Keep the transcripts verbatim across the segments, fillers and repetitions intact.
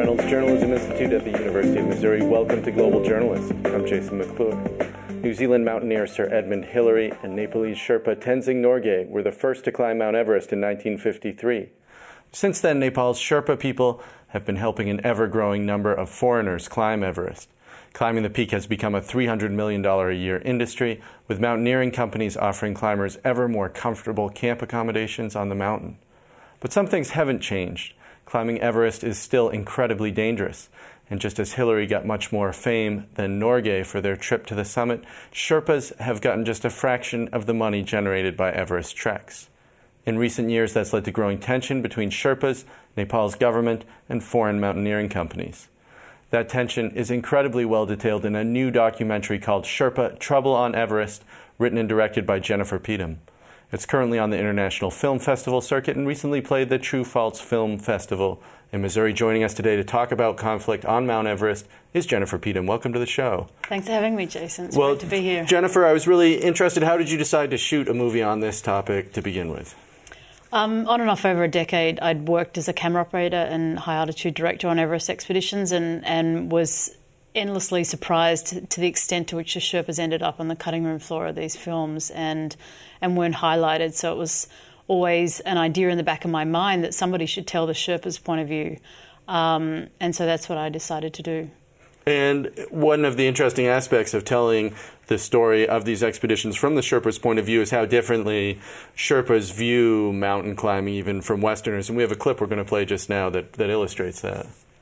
Reynolds Journalism Institute at the University of Missouri. Welcome to Global Journalist. I'm Jason McClure. New Zealand mountaineer Sir Edmund Hillary and Nepalese Sherpa Tenzing Norgay were the first to climb Mount Everest in nineteen fifty-three. Since then, Nepal's Sherpa people have been helping an ever-growing number of foreigners climb Everest. Climbing the peak has become a three hundred million dollars a year industry, with mountaineering companies offering climbers ever more comfortable camp accommodations on the mountain. But some things haven't changed. Climbing Everest is still incredibly dangerous. And just as Hillary got much more fame than Norgay for their trip to the summit, Sherpas have gotten just a fraction of the money generated by Everest treks. In recent years, that's led to growing tension between Sherpas, Nepal's government, and foreign mountaineering companies. That tension is incredibly well detailed in a new documentary called Sherpa: Trouble on Everest, written and directed by Jennifer Peetham. It's currently on the International Film Festival circuit and recently played the True False Film Festival in Missouri. Joining us today to talk about conflict on Mount Everest is Jennifer Peetham. Welcome to the show. Thanks for having me, Jason. It's well, great to be here. Jennifer, I was really interested. How did you decide to shoot a movie on this topic to begin with? Um, on and off over a decade, I'd worked as a camera operator and high-altitude director on Everest expeditions and, and was endlessly surprised to, to the extent to which the Sherpas ended up on the cutting room floor of these films and and weren't highlighted. So it was always an idea in the back of my mind that somebody should tell the Sherpas' point of view. Um, and so that's what I decided to do. And one of the interesting aspects of telling the story of these expeditions from the Sherpas' point of view is how differently Sherpas view mountain climbing even from Westerners. And we have a clip we're going to play just now that, that illustrates that.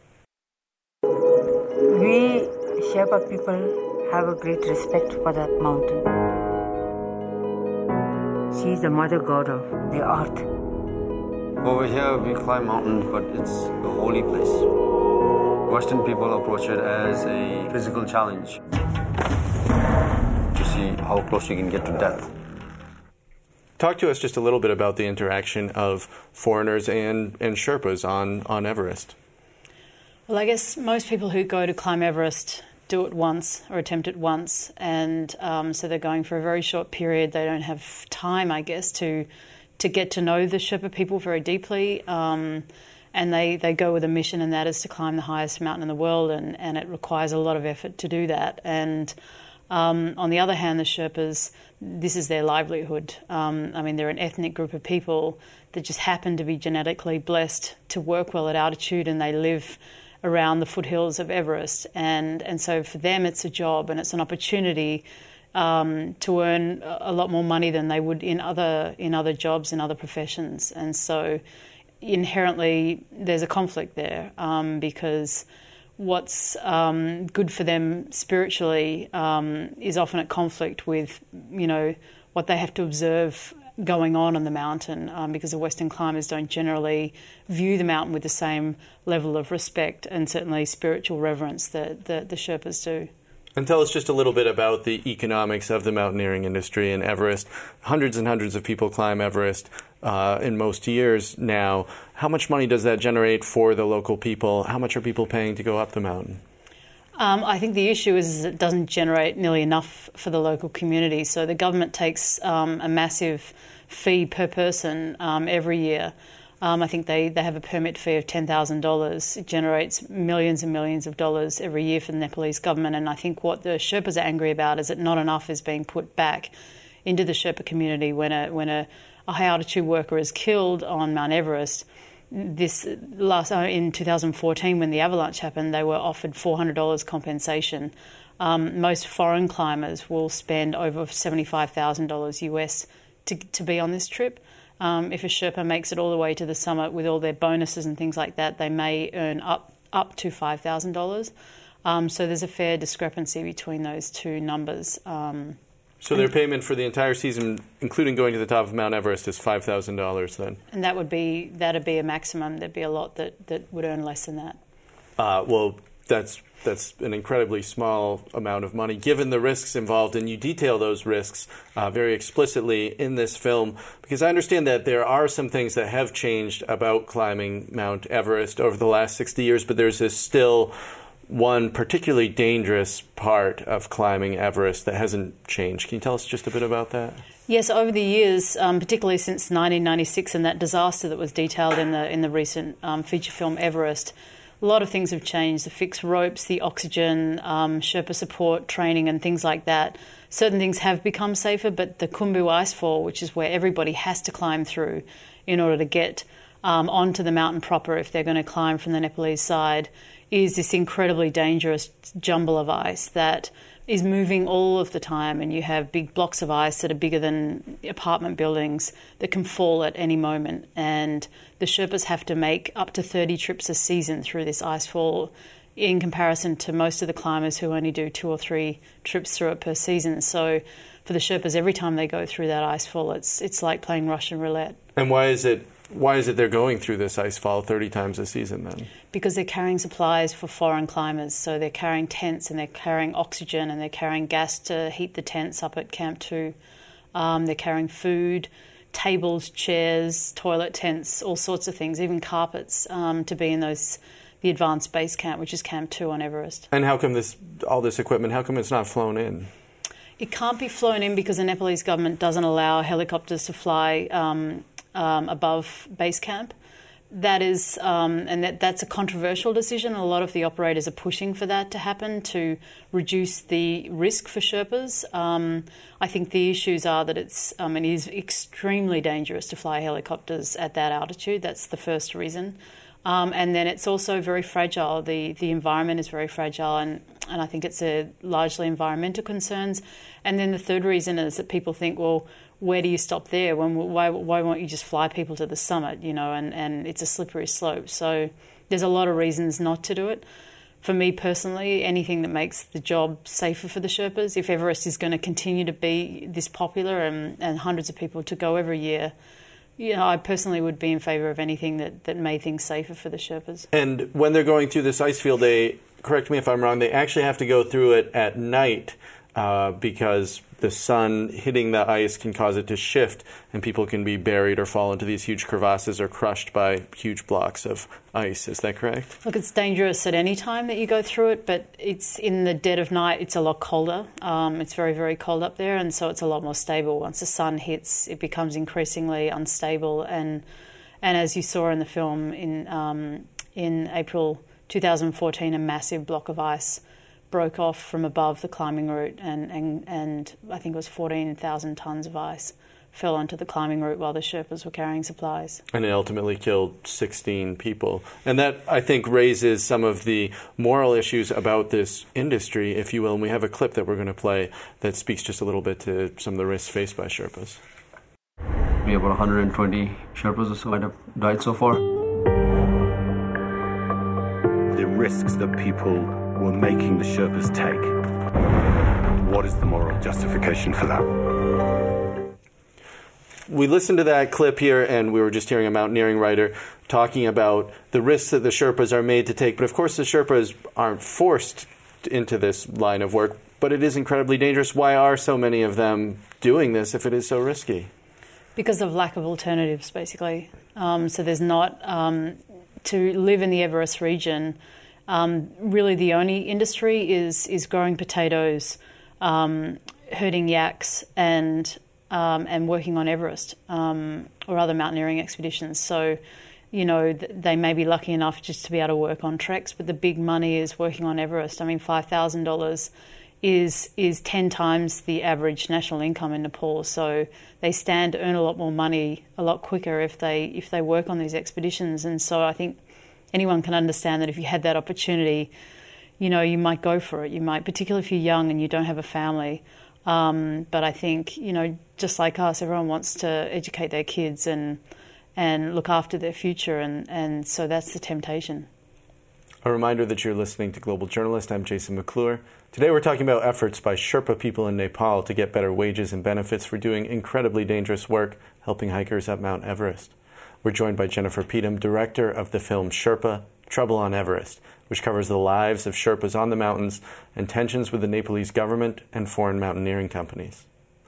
We Sherpa people have a great respect for that mountain. She is the mother god of the earth. Over here we climb mountains, but it's a holy place. Western people approach it as a physical challenge to see how close you can get to death. Talk to us just a little bit about the interaction of foreigners and, and Sherpas on, on Everest. Well, I guess most people who go to climb Everest do it once or attempt it once, and um, so they're going for a very short period. They don't have time, I guess, to to get to know the Sherpa people very deeply, um, and they, they go with a mission, and that is to climb the highest mountain in the world, and, and it requires a lot of effort to do that. And um, on the other hand, the Sherpas, this is their livelihood. Um, I mean, they're an ethnic group of people that just happen to be genetically blessed to work well at altitude, and they live around the foothills of Everest, and and so for them it's a job and it's an opportunity um, to earn a lot more money than they would in other in other jobs in other professions, and so inherently there's a conflict there um, because what's um, good for them spiritually um, is often at conflict with you know what they have to observe going on on the mountain, um, because the Western climbers don't generally view the mountain with the same level of respect and certainly spiritual reverence that, that the Sherpas do. And tell us just a little bit about the economics of the mountaineering industry in Everest. Hundreds and hundreds of people climb Everest uh, in most years now. How much money does that generate for the local people? How much are people paying to go up the mountain? Um, I think the issue is it doesn't generate nearly enough for the local community. So the government takes um, a massive fee per person um, every year. Um, I think they, they have a permit fee of ten thousand dollars. It generates millions and millions of dollars every year for the Nepalese government. And I think what the Sherpas are angry about is that not enough is being put back into the Sherpa community when a when a, a high altitude worker is killed on Mount Everest. This last in two thousand fourteen, when the avalanche happened, they were offered four hundred dollars compensation. Um, most foreign climbers will spend over seventy-five thousand dollars U S to to be on this trip. Um, if a Sherpa makes it all the way to the summit with all their bonuses and things like that, they may earn up up to five thousand dollars. Um, so there's a fair discrepancy between those two numbers. Um, So their payment for the entire season, including going to the top of Mount Everest, is five thousand dollars then? And that would be that'd be a maximum. There'd be a lot that, that would earn less than that. Uh, well, that's that's an incredibly small amount of money, given the risks involved, and you detail those risks uh, very explicitly in this film, because I understand that there are some things that have changed about climbing Mount Everest over the last sixty years, but there's this still one particularly dangerous part of climbing Everest that hasn't changed. Can you tell us just a bit about that? Yes, over the years, um, particularly since nineteen ninety-six and that disaster that was detailed in the in the recent um, feature film Everest, a lot of things have changed. The fixed ropes, the oxygen, um, Sherpa support, training and things like that. Certain things have become safer, but the Khumbu Icefall, which is where everybody has to climb through in order to get um, onto the mountain proper if they're going to climb from the Nepalese side, is this incredibly dangerous jumble of ice that is moving all of the time, and you have big blocks of ice that are bigger than apartment buildings that can fall at any moment. And the Sherpas have to make up to thirty trips a season through this icefall in comparison to most of the climbers who only do two or three trips through it per season. So for the Sherpas, every time they go through that icefall, it's it's like playing Russian roulette. And why is it why is it they're going through this icefall thirty times a season then? Because they're carrying supplies for foreign climbers. So they're carrying tents and they're carrying oxygen and they're carrying gas to heat the tents up at Camp two. Um, they're carrying food, tables, chairs, toilet tents, all sorts of things, even carpets um, to be in those the advanced base camp, which is Camp two on Everest. And how come this all this equipment, how come it's not flown in? It can't be flown in because the Nepalese government doesn't allow helicopters to fly um, um, above base camp. That is, um, and that, that's a controversial decision. A lot of the operators are pushing for that to happen to reduce the risk for Sherpas. Um, I think the issues are that it's um, it is extremely dangerous to fly helicopters at that altitude. That's the first reason. Um, and then it's also very fragile. The the environment is very fragile, and, and I think it's a largely environmental concerns. And then the third reason is that people think, well, where do you stop there? When, why why won't you just fly people to the summit? You know, and, and it's a slippery slope. So there's a lot of reasons not to do it. For me personally, anything that makes the job safer for the Sherpas. If Everest is going to continue to be this popular and, and hundreds of people to go every year, you know, I personally would be in favour of anything that, that made things safer for the Sherpas. And when they're going through this ice field, they, correct me if I'm wrong, they actually have to go through it at night uh, because the sun hitting the ice can cause it to shift and people can be buried or fall into these huge crevasses or crushed by huge blocks of ice. Is that correct? Look, it's dangerous at any time that you go through it, but it's in the dead of night, it's a lot colder. Um, it's very, very cold up there, and so it's a lot more stable. Once the sun hits, it becomes increasingly unstable. And and as you saw in the film, in um, in April two thousand fourteen, a massive block of ice broke off from above the climbing route, and, and, and I think it was fourteen thousand tonnes of ice fell onto the climbing route while the Sherpas were carrying supplies. And it ultimately killed sixteen people. And that, I think, raises some of the moral issues about this industry, if you will. And we have a clip that we're going to play that speaks just a little bit to some of the risks faced by Sherpas. We have about one hundred twenty Sherpas or so that have died so far. The risks that people were making the Sherpas take. What is the moral justification for that? We listened to that clip here, and we were just hearing a mountaineering writer talking about the risks that the Sherpas are made to take. But of course, the Sherpas aren't forced into this line of work, but it is incredibly dangerous. Why are so many of them doing this if it is so risky? Because of lack of alternatives, basically. Um, so there's not, um, to live in the Everest region, Um, really the only industry is is growing potatoes, um, herding yaks, and um, and working on Everest um, or other mountaineering expeditions. So, you know, th- they may be lucky enough just to be able to work on treks, but the big money is working on Everest. I mean, five thousand dollars is is ten times the average national income in Nepal. So they stand to earn a lot more money a lot quicker if they if they work on these expeditions. And so I think anyone can understand that if you had that opportunity, you know, you might go for it. You might, particularly if you're young and you don't have a family. Um, but I think, you know, just like us, everyone wants to educate their kids and and look after their future, and, and so that's the temptation. A reminder that you're listening to Global Journalist. I'm Jason McClure. Today we're talking about efforts by Sherpa people in Nepal to get better wages and benefits for doing incredibly dangerous work, helping hikers up Mount Everest. We're joined by Jennifer Peetham, director of the film Sherpa, Trouble on Everest, which covers the lives of Sherpas on the mountains and tensions with the Nepalese government and foreign mountaineering companies.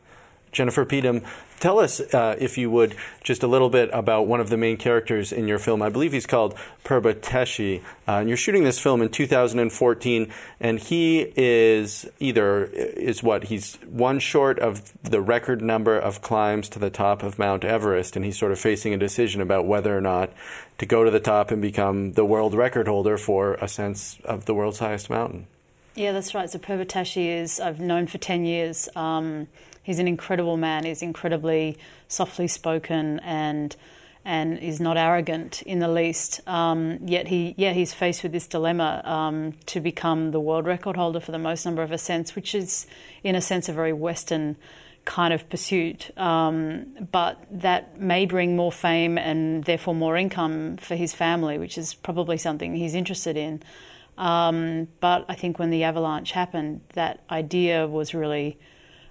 Jennifer Peedham, tell us, uh, if you would, just a little bit about one of the main characters in your film. I believe he's called Purba Teshi, uh, and you're shooting this film in two thousand fourteen, and he is either, is what, he's one short of the record number of climbs to the top of Mount Everest, and he's sort of facing a decision about whether or not to go to the top and become the world record holder for a sense of the world's highest mountain. Yeah, that's right. So Purba Teshi is, I've known for ten years. Um, he's an incredible man. He's incredibly softly spoken and and is not arrogant in the least. Um, yet he, yeah, he's faced with this dilemma um, to become the world record holder for the most number of ascents, which is, in a sense, a very Western kind of pursuit. Um, but that may bring more fame and therefore more income for his family, which is probably something he's interested in. Um, but I think when the avalanche happened, that idea was really,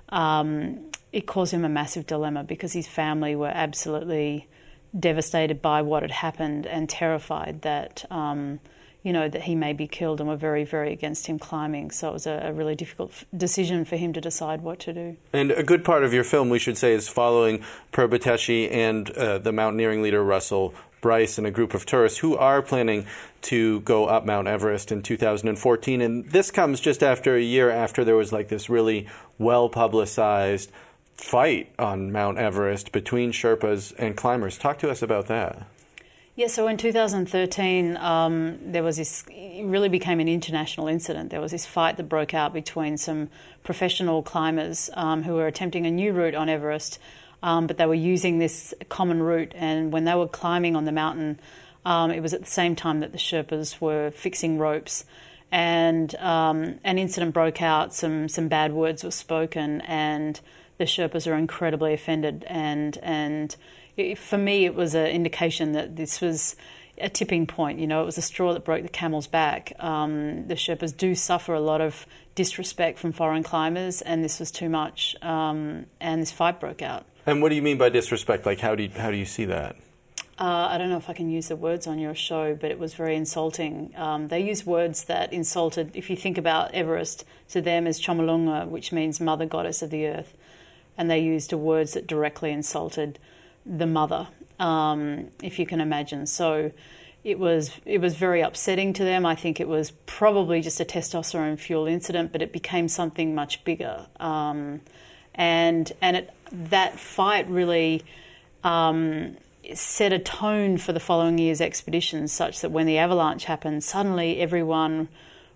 um, it caused him a massive dilemma because his family were absolutely devastated by what had happened and terrified that, um, you know, that he may be killed, and were very, very against him climbing. So it was a, a really difficult f- decision for him to decide what to do. And a good part of your film, we should say, is following Purba Teshi and uh, the mountaineering leader Russell Bryce and a group of tourists who are planning to go up Mount Everest in two thousand fourteen. And this comes just after a year after there was like this really well-publicized fight on Mount Everest between Sherpas and climbers. Talk to us about that. Yeah, so in two thousand thirteen, um, there was this, it really became an international incident. There was this fight that broke out between some professional climbers um, who were attempting a new route on Everest, um, but they were using this common route. And when they were climbing on the mountain, um, it was at the same time that the Sherpas were fixing ropes. And um, an incident broke out, some, some bad words were spoken, and the Sherpas are incredibly offended. And, and it, for me, it was an indication that this was a tipping point. You know, it was a straw that broke the camel's back. Um, the Sherpas do suffer a lot of disrespect from foreign climbers, and this was too much. Um, and this fight broke out. And what do you mean by disrespect? Like, how do you, how do you see that? Uh, I don't know if I can use the words on your show, but it was very insulting. Um, they used words that insulted, if you think about Everest, to them as Chomolungma, which means mother goddess of the earth. And they used words that directly insulted the mother, um, if you can imagine. So it was it was very upsetting to them. I think it was probably just a testosterone fuel incident, but it became something much bigger. Um, and and it, that fight really um, set a tone for the following year's expeditions, such that when the avalanche happened, suddenly everyone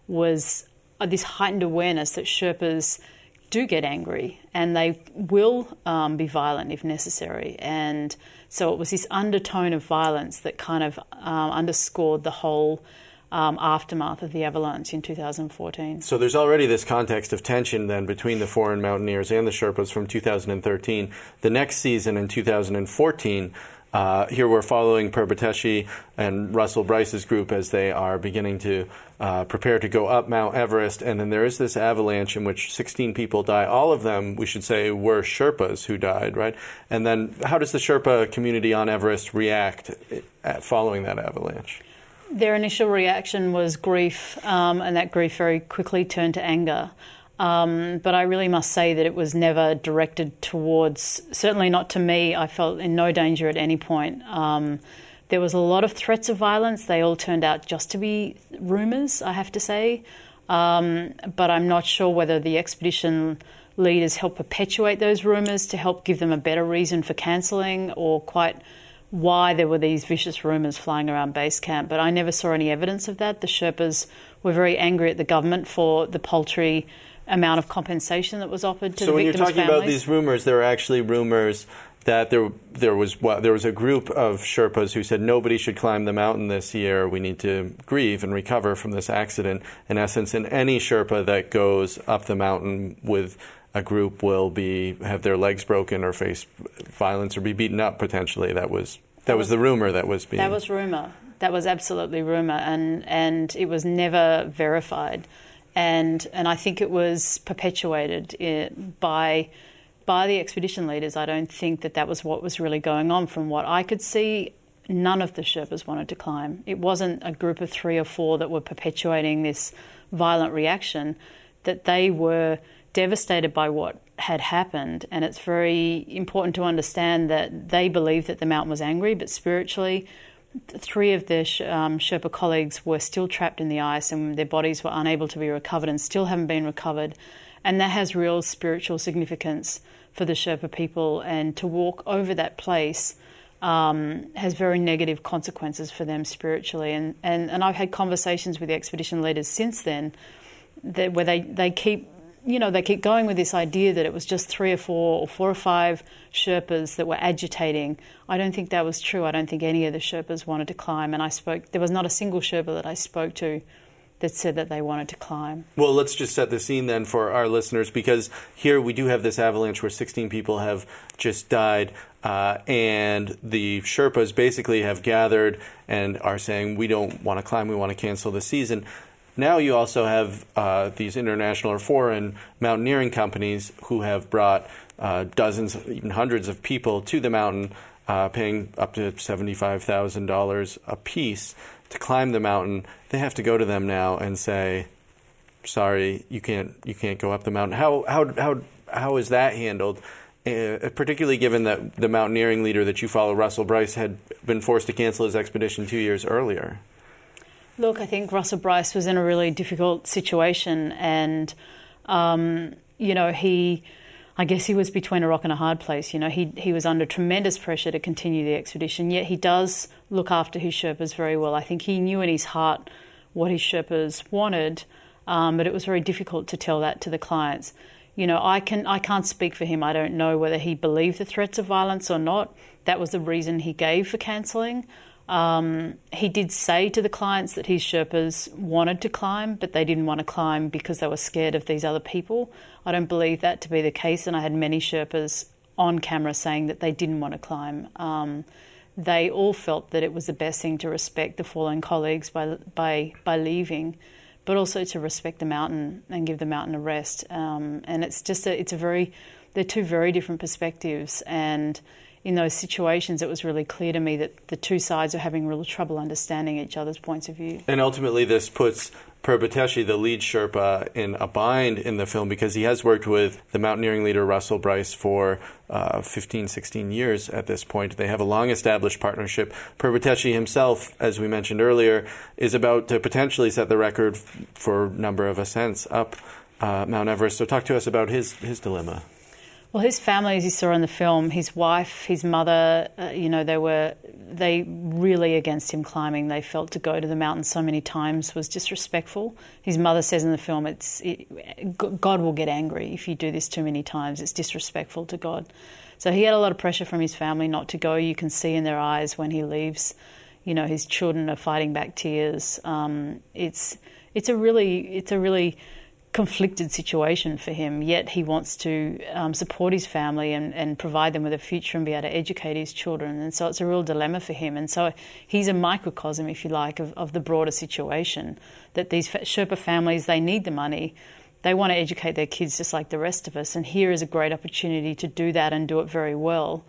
was uh, this heightened awareness that Sherpas do get angry and they will um, be violent if necessary. And so it was this undertone of violence that kind of um, underscored the whole um, aftermath of the avalanche in two thousand fourteen. So there's already this context of tension then between the foreign mountaineers and the Sherpas from two thousand thirteen. The next season in two thousand fourteen, Uh, here we're following Purba Teshi and Russell Bryce's group as they are beginning to uh, prepare to go up Mount Everest. And then there is this avalanche in which sixteen people die. All of them, we should say, were Sherpas who died, right? And then how does the Sherpa community on Everest react at following that avalanche? Their initial reaction was grief, um, and that grief very quickly turned to anger. Um, but I really must say that it was never directed towards, certainly not to me. I felt in no danger at any point. Um, there was a lot of threats of violence. They all turned out just to be rumours, I have to say. Um, but I'm not sure whether the expedition leaders helped perpetuate those rumours to help give them a better reason for cancelling, or quite why there were these vicious rumours flying around base camp. But I never saw any evidence of that. The Sherpas were very angry at the government for the paltry amount of compensation that was offered to so the victims' families. So when you're talking about these rumors, there are actually rumors that there there was well, there was a group of Sherpas who said nobody should climb the mountain this year. We need to grieve and recover from this accident. In essence, and any Sherpa that goes up the mountain with a group will be have their legs broken or face violence or be beaten up potentially. That was that, that was, was the rumor that was being. That was rumor. That was absolutely rumor, and and it was never verified. And and I think it was perpetuated by by the expedition leaders. I don't think that that was what was really going on. From what I could see, none of the Sherpas wanted to climb. It wasn't a group of three or four that were perpetuating this violent reaction, that they were devastated by what had happened, and it's very important to understand that they believed that the mountain was angry, but spiritually, three of their um, Sherpa colleagues were still trapped in the ice and their bodies were unable to be recovered and still haven't been recovered, and that has real spiritual significance for the Sherpa people, and to walk over that place um, has very negative consequences for them spiritually, and, and, and I've had conversations with the expedition leaders since then that where they, they keep you know, they keep going with this idea that it was just three or four or four or five Sherpas that were agitating. I don't think that was true. I don't think any of the Sherpas wanted to climb. And I spoke, there was not a single Sherpa that I spoke to that said that they wanted to climb. Well, let's just set the scene then for our listeners, because here we do have this avalanche where sixteen people have just died, uh, and the Sherpas basically have gathered and are saying, we don't want to climb, we want to cancel the season. Now you also have uh, these international or foreign mountaineering companies who have brought uh, dozens, even hundreds of people to the mountain, uh, paying up to seventy-five thousand dollars a piece to climb the mountain. They have to go to them now and say, sorry, you can't you can't go up the mountain. How how how how is that handled? Uh, particularly given that the mountaineering leader that you follow, Russell Bryce, had been forced to cancel his expedition two years earlier. Look, I think Russell Bryce was in a really difficult situation, and um, you know, he, I guess he was between a rock and a hard place. You know, he he was under tremendous pressure to continue the expedition, yet he does look after his Sherpas very well. I think he knew in his heart what his Sherpas wanted, um, but it was very difficult to tell that to the clients. You know, I can I can't speak for him. I don't know whether he believed the threats of violence or not. That was the reason he gave for cancelling. Um, he did say to the clients that his Sherpas wanted to climb, but they didn't want to climb because they were scared of these other people. I don't believe that to be the case, and I had many Sherpas on camera saying that they didn't want to climb. Um, they all felt that it was the best thing to respect the fallen colleagues by by by leaving, but also to respect the mountain and give the mountain a rest. Um, and it's just a, it's a very, they're two very different perspectives, and in those situations, it was really clear to me that the two sides are having real trouble understanding each other's points of view. And ultimately, this puts Purbhateshi, the lead Sherpa, in a bind in the film because he has worked with the mountaineering leader Russell Bryce for uh, fifteen, sixteen years at this point. They have a long-established partnership. Purbhateshi himself, as we mentioned earlier, is about to potentially set the record for number of ascents up uh, Mount Everest. So talk to us about his, his dilemma. Well, his family, as you saw in the film, his wife, his mother, uh, you know, they were they really against him climbing. They felt to go to the mountain so many times was disrespectful. His mother says in the film, "It's it, God will get angry if you do this too many times. It's disrespectful to God." So he had a lot of pressure from his family not to go. You can see in their eyes when he leaves, you know, his children are fighting back tears. Um, it's it's a really it's a really conflicted situation for him, yet he wants to um, support his family and, and provide them with a future and be able to educate his children. And so it's a real dilemma for him. And so he's a microcosm, if you like, of, of the broader situation, that these Sherpa families, they need the money. They want to educate their kids just like the rest of us. And here is a great opportunity to do that and do it very well.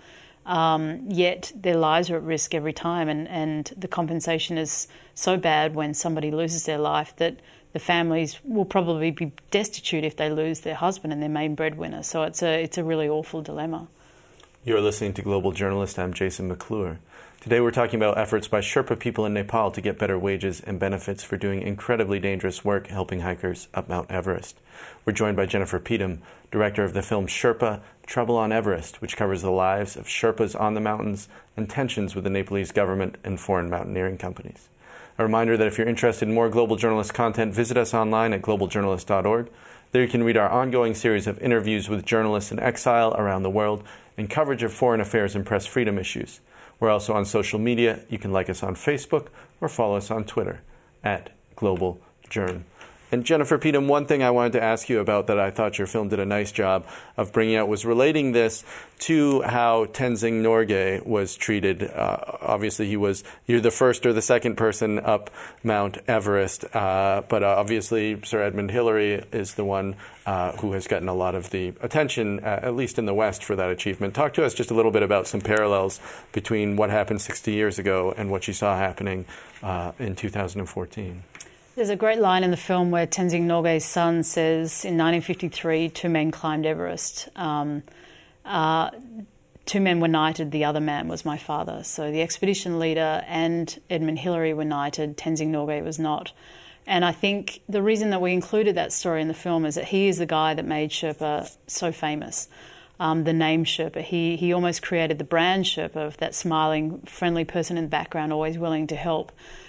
Um, yet their lives are at risk every time. And, and the compensation is so bad when somebody loses their life that the families will probably be destitute if they lose their husband and their main breadwinner. So it's a it's a really awful dilemma. You're listening to Global Journalist. I'm Jason McClure. Today we're talking about efforts by Sherpa people in Nepal to get better wages and benefits for doing incredibly dangerous work helping hikers up Mount Everest. We're joined by Jennifer Peetham, director of the film Sherpa, Trouble on Everest, which covers the lives of Sherpas on the mountains and tensions with the Nepalese government and foreign mountaineering companies. A reminder that if you're interested in more Global Journalist content, visit us online at global journalist dot org. There you can read our ongoing series of interviews with journalists in exile around the world and coverage of foreign affairs and press freedom issues. We're also on social media. You can like us on Facebook or follow us on Twitter at Global Journ. And Jennifer Peetham, one thing I wanted to ask you about that I thought your film did a nice job of bringing out was relating this to how Tenzing Norgay was treated. Uh, obviously, he was you're the first or the second person up Mount Everest, uh, but uh, obviously Sir Edmund Hillary is the one uh, who has gotten a lot of the attention, uh, at least in the West, for that achievement. Talk to us just a little bit about some parallels between what happened sixty years ago and what you saw happening uh, in two thousand fourteen. There's a great line in the film where Tenzing Norgay's son says, in nineteen fifty-three, two men climbed Everest. Um, uh, two men were knighted, the other man was my father. So the expedition leader and Edmund Hillary were knighted, Tenzing Norgay was not. And I think the reason that we included that story in the film is that he is the guy that made Sherpa so famous. Um, the name Sherpa. He he almost created the brand Sherpa of that smiling, friendly person in the background, always willing to help.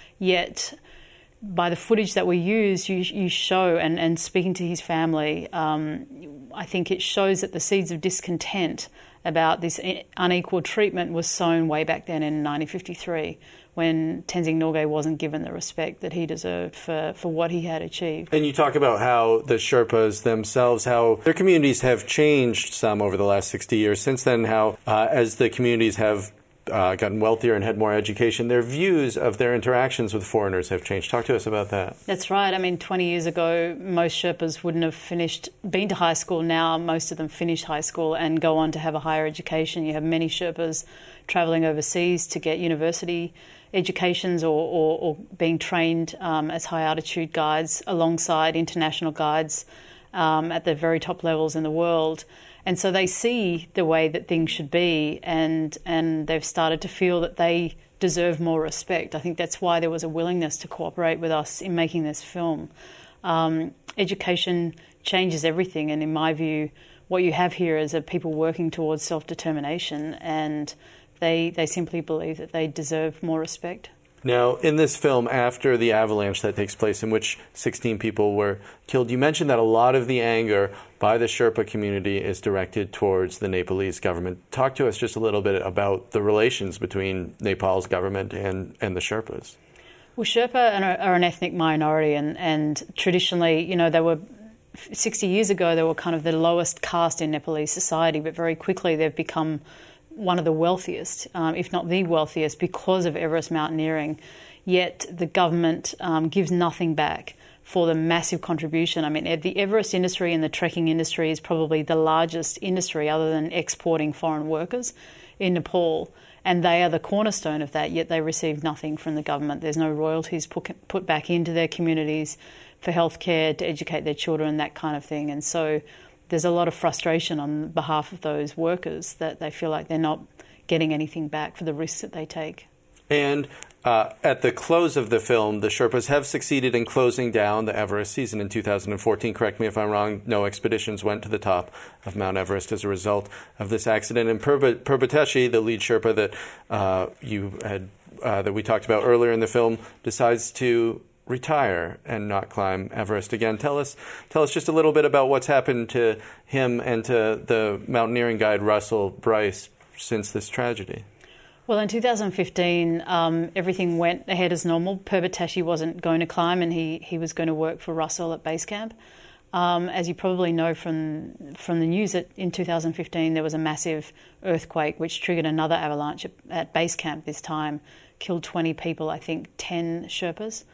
Yet, by the footage that we use, you, you show, and, and speaking to his family, um, I think it shows that the seeds of discontent about this unequal treatment was sown way back then in nineteen fifty-three, when Tenzing Norgay wasn't given the respect that he deserved for, for what he had achieved. And you talk about how the Sherpas themselves, how their communities have changed some over the last sixty years. Since then, how uh, as the communities have uh, gotten wealthier and had more education, their views of their interactions with foreigners have changed. Talk to us about that. That's right. I mean, twenty years ago, most Sherpas wouldn't have finished, been to high school. Now, most of them finish high school and go on to have a higher education. You have many Sherpas travelling overseas to get university educations or, or, or being trained um, as high altitude guides alongside international guides um, at the very top levels in the world. And so they see the way that things should be, and and they've started to feel that they deserve more respect. I think that's why there was a willingness to cooperate with us in making this film. Um, education changes everything, and in my view, what you have here is a people working towards self-determination, and They they simply believe that they deserve more respect. Now, in this film, after the avalanche that takes place in which sixteen people were killed, you mentioned that a lot of the anger by the Sherpa community is directed towards the Nepalese government. Talk to us just a little bit about the relations between Nepal's government and, and the Sherpas. Well, Sherpa are, are an ethnic minority, and, and traditionally, you know, they were sixty years ago, they were kind of the lowest caste in Nepalese society, but very quickly they've become one of the wealthiest, um, if not the wealthiest, because of Everest mountaineering. Yet the government um, gives nothing back for the massive contribution. I mean, the Everest industry and the trekking industry is probably the largest industry other than exporting foreign workers in Nepal, and they are the cornerstone of that, yet they receive nothing from the government. There's no royalties put, put back into their communities for healthcare, to educate their children, that kind of thing. And so there's a lot of frustration on behalf of those workers that they feel like they're not getting anything back for the risks that they take. And uh, at the close of the film, the Sherpas have succeeded in closing down the Everest season in two thousand fourteen. Correct me if I'm wrong, no expeditions went to the top of Mount Everest as a result of this accident. And Purbateshi, the lead Sherpa that uh, you had uh, that we talked about earlier in the film, decides to retire and not climb Everest again. Tell us, tell us just a little bit about what's happened to him and to the mountaineering guide Russell Bryce since this tragedy. Well, in two thousand fifteen, um, everything went ahead as normal. Purbateshi wasn't going to climb, and he, he was going to work for Russell at base camp. Um, as you probably know from from the news, that in two thousand fifteen there was a massive earthquake which triggered another avalanche at, at base camp this time, killed twenty people, I think ten Sherpas.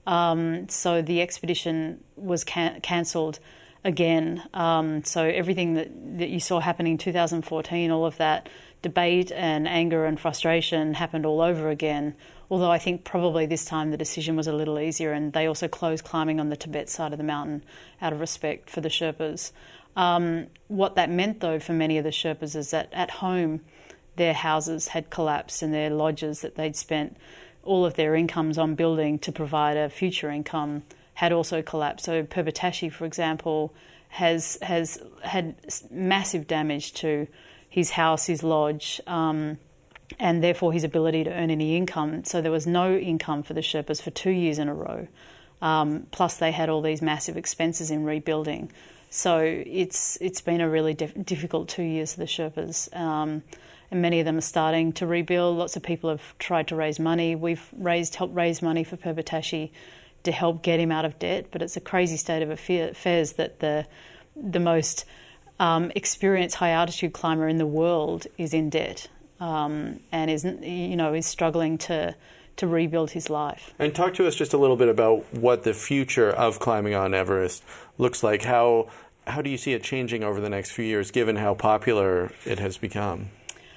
Um, so the expedition was can- cancelled again. Um, so everything that, that you saw happening in two thousand fourteen, all of that debate and anger and frustration happened all over again, although I think probably this time the decision was a little easier, and they also closed climbing on the Tibet side of the mountain out of respect for the Sherpas. Um, what that meant, though, for many of the Sherpas is that at home their houses had collapsed and their lodges that they'd spent all of their incomes on building to provide a future income had also collapsed. So Purbateshi, for example, has has had massive damage to his house, his lodge, um, and therefore his ability to earn any income. So there was no income for the Sherpas for two years in a row. Um, plus they had all these massive expenses in rebuilding. So it's it's been a really dif- difficult two years for the Sherpas. Um, and many of them are starting to rebuild. Lots of people have tried to raise money. We've raised helped raise money for Purbateshi to help get him out of debt. But it's a crazy state of affairs that the the most um, experienced high altitude climber in the world is in debt um, and is you know is struggling to to rebuild his life. And talk to us just a little bit about what the future of climbing on Everest looks like. How how do you see it changing over the next few years, given how popular it has become?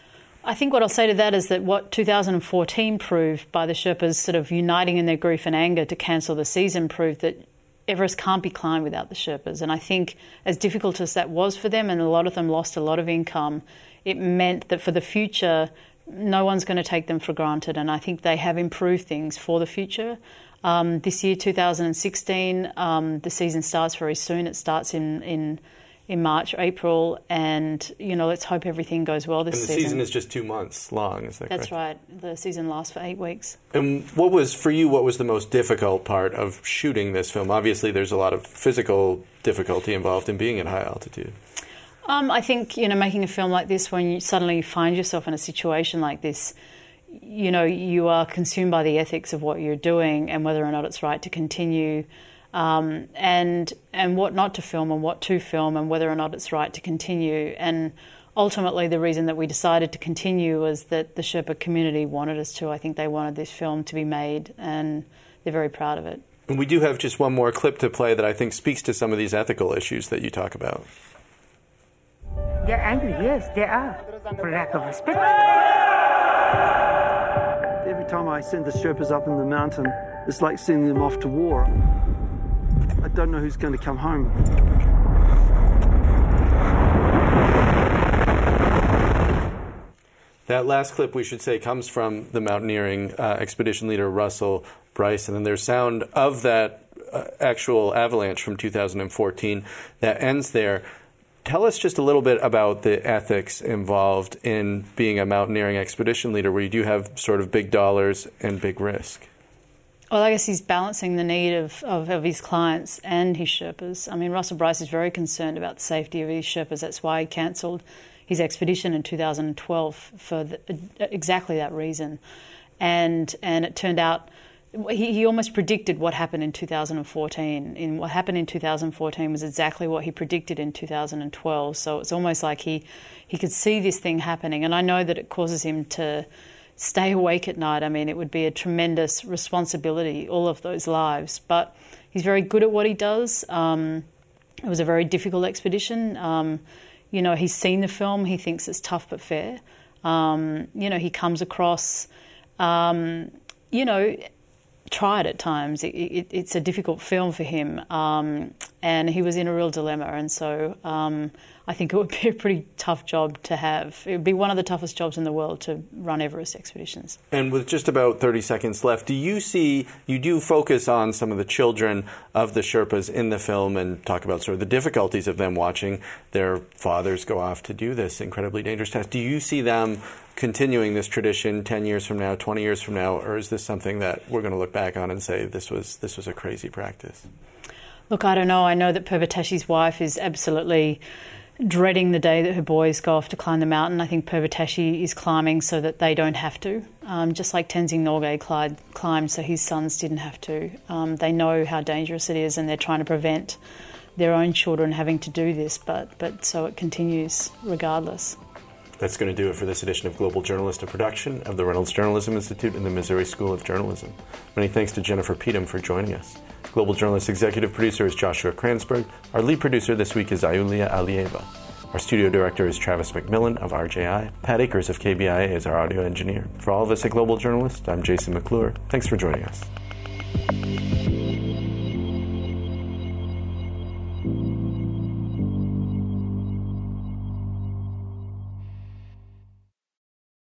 I think what I'll say to that is that what two thousand fourteen proved by the Sherpas sort of uniting in their grief and anger to cancel the season proved that Everest can't be climbed without the Sherpas. And I think as difficult as that was for them, and a lot of them lost a lot of income, it meant that for the future, no one's going to take them for granted. And I think they have improved things for the future. Um, this year, two thousand sixteen, um, the season starts very soon. It starts in... in in March, April, and, you know, let's hope everything goes well this season. And the season. season is just two months long, is that That's correct? right. The season lasts for eight weeks. And what was, for you, what was the most difficult part of shooting this film? Obviously, there's a lot of physical difficulty involved in being at high altitude. Um, I think, you know, making a film like this, when you suddenly find yourself in a situation like this, you know, you are consumed by the ethics of what you're doing and whether or not it's right to continue. Um, and and what not to film and what to film and whether or not it's right to continue. And ultimately the reason that we decided to continue was that the Sherpa community wanted us to. I think they wanted this film to be made, and they're very proud of it. And we do have just one more clip to play that I think speaks to some of these ethical issues that you talk about. They're angry, yes, they are, for lack of respect. Every time I send the Sherpas up in the mountain, it's like sending them off to war. I don't know who's going to come home. That last clip, we should say, comes from the mountaineering uh, expedition leader Russell Bryce, and then there's sound of that uh, actual avalanche from two thousand fourteen that ends there. Tell us just a little bit about the ethics involved in being a mountaineering expedition leader, where you do have sort of big dollars and big risk. Well, I guess he's balancing the need of, of, of his clients and his Sherpas. I mean, Russell Bryce is very concerned about the safety of his Sherpas. That's why he cancelled his expedition in two thousand twelve for the, exactly that reason. And and it turned out, he, he almost predicted what happened in two thousand fourteen. In what happened in two thousand fourteen was exactly what he predicted in two thousand twelve. So it's almost like he, he could see this thing happening. And I know that it causes him to stay awake at night. I mean, it would be a tremendous responsibility, all of those lives. But he's very good at what he does. Um, it was a very difficult expedition. Um, you know, he's seen the film. He thinks it's tough but fair. Um, you know, he comes across, um, you know, tried at times. It, it, it's a difficult film for him. Um, and he was in a real dilemma. And so um, I think it would be a pretty tough job to have. It would be one of the toughest jobs in the world to run Everest expeditions. And with just about thirty seconds left, do you see, you do focus on some of the children of the Sherpas in the film and talk about sort of the difficulties of them watching their fathers go off to do this incredibly dangerous task. Do you see them continuing this tradition ten years from now, twenty years from now, or is this something that we're going to look back on and say this was this was a crazy practice? Look, I don't know. I know that Purvoteshi's wife is absolutely dreading the day that her boys go off to climb the mountain. I think Purvoteshi is climbing so that they don't have to, um, just like Tenzing Norgay climbed, climbed so his sons didn't have to. Um, they know how dangerous it is, and they're trying to prevent their own children having to do this, but, but so it continues regardless. That's going to do it for this edition of Global Journalist, a production of the Reynolds Journalism Institute and the Missouri School of Journalism. Many thanks to Jennifer Petum for joining us. Global Journalist executive producer is Joshua Kransberg. Our lead producer this week is Ayulia Alieva. Our studio director is Travis McMillan of R J I. Pat Akers of K B I A is our audio engineer. For all of us at Global Journalist, I'm Jason McClure. Thanks for joining us.